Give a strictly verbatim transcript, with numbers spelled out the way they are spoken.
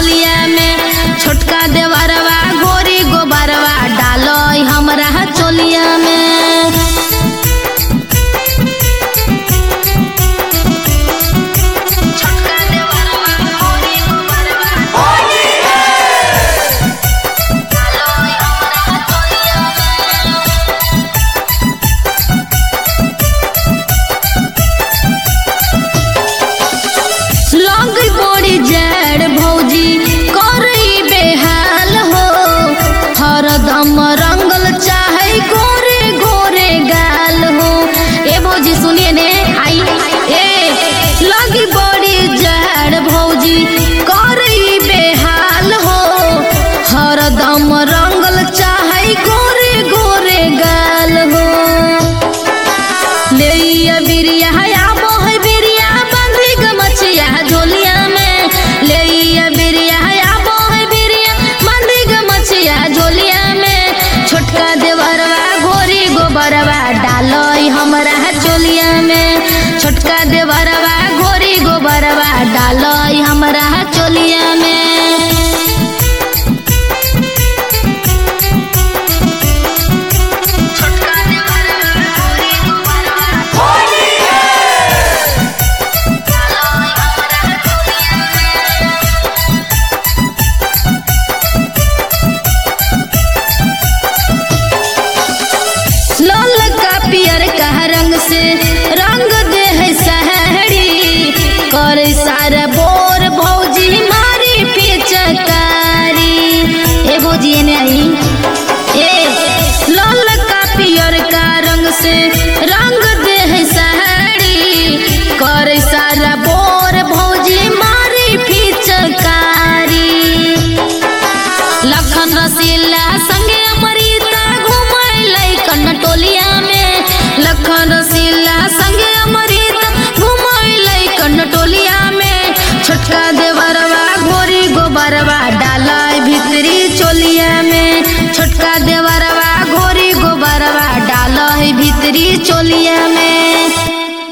चोलिया में। छोटका देवरवा घोरी गोबरवा डालो हमरा चोलिया में। छोटका देवरवा घोरी गोबरवा डालो हमरा चोलिया में। लग बड़ी जड़ भौजी करई बेहाल हो, हरदम रंगल चाहे गोरे गोरे गाल हो। ए भौजी सुनिए ने आई ए लगी बड़ी जड़ भौजी करई बेहाल हो, हरदम रंगल चाहे गोरे गोरे गाल हो। ले बिरिया आबो है बिरिया बंधी गमछिया झोलिया में। ले बिरिया आबो है बिरिया बंधी गमछिया झोलिया में। छोटका देवरवा घोरी गोबरवा डालो हमरा चोलिया में। छोटका देवरवा घोरी गोबरवा डालो हमरा चोलिया में। छोटका देवरवा घोरी गोबरवा लाल का पियर का रंग से रंग दे है सहरी, कर सारा बोर भौजी मारी पिचकारी। ए भौजी ने आई ए लाल का पियर का रंग से रंग दे है सहरी, कर सारा बोर भौजी मारी पिचकारी। लखन रसीला संगे अमृता घुमाई लइकन टोलिया में। लखन रसीला संगे अमृता घुमाई लइकन टोलिया में। छोटका देवरवा घोरी गोबरवा डाला भीतरी चोलिया में। छोटका देवरवा घोरी गोबरवा डाला भीतरी चोलिया